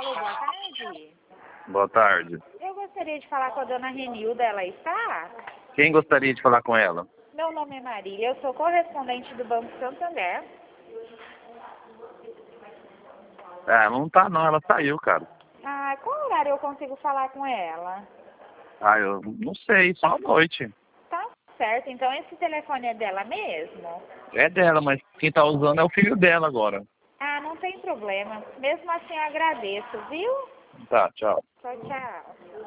Alô, boa tarde. Boa tarde. Eu gostaria de falar com a dona Renilda, ela está? Quem gostaria de falar com ela? Meu nome é Marília, eu sou correspondente do Banco Santander. Não tá não, ela saiu, cara. Ah, qual horário eu consigo falar com ela? Eu não sei, só à noite. Tá certo, então esse telefone é dela mesmo? É dela, mas quem tá usando é o filho dela agora. Ah, não tem problema. Mesmo assim eu agradeço, viu? Tá, tchau. Tchau, tchau.